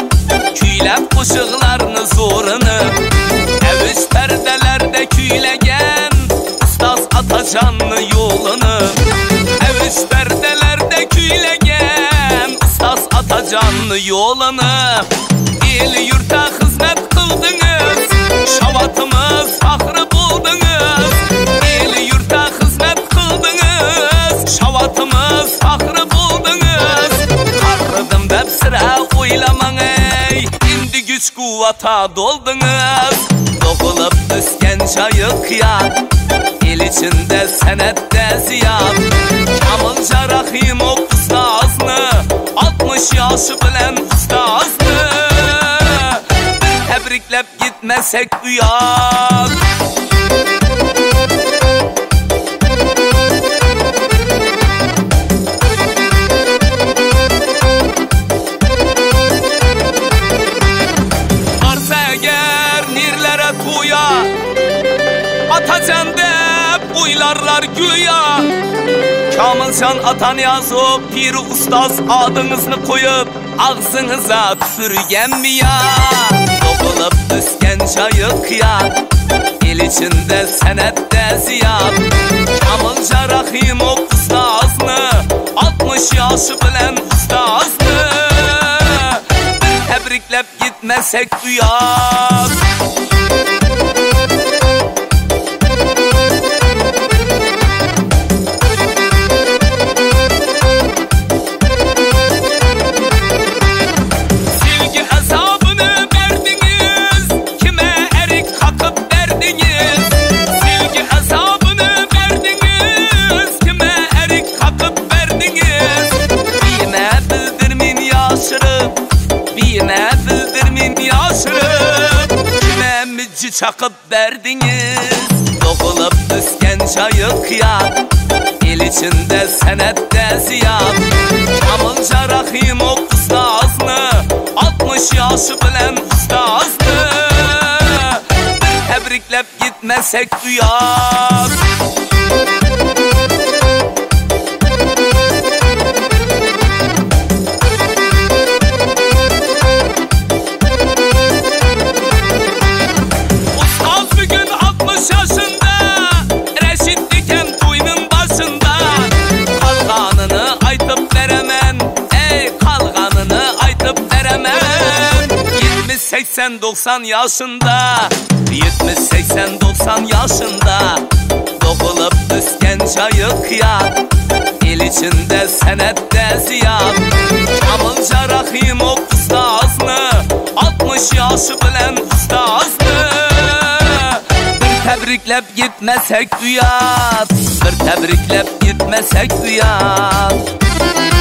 Küylep kuşuklarını zorunu, eviz perdelerde küylegen Ustaz Atacanlı yolunu, eviz perdelerde küylegen Ustaz Atacanlı yolunu. El yurta hizmet kıldınız, şavatımız fahrı buldunuz. El yurta hizmet kıldınız, şavatımız fahrı buldunuz. Karrıdım dep sıra oylaman ey, indi güç kuvvata doldunuz. Doğulup düşken çayık ya, el içinde senette ziyad. Kamılca Rahimov ustazını, 60 yaşı bilen ustazını tebriklep gitmesek uyar. Varsa eğer nirlere tuya, Atacan dep uylarlar güya. Kamılcan Atan yazıp Piri Ustaz adınızını koyup ağzınıza sürgen mi ya? Doğulup düşken çayık ya, el içinde senette ziyad. Kamılca Rahimov ustazını, 60 yaşı bilen ustazını tebriklep gitmesek uyar. Yine bildirmin yaşırıp kime mücci çakıp verdiniz. Doğulup düşken çayık ya, el içinde senette ziyad. Kamılca Rahimov ustazını, 60 yaşı bilen ustazını tebriklep gitmesek uyar. Seksen 90 yaşında, 70-80-90 yaşında doğulup düşken çayık ya, el içinde senette ziyad. Kamılca Rahimov ustazını, 60 yaşı bilen ustazını bir tebriklep gitmesek duyat, bir tebriklep gitmesek duyat.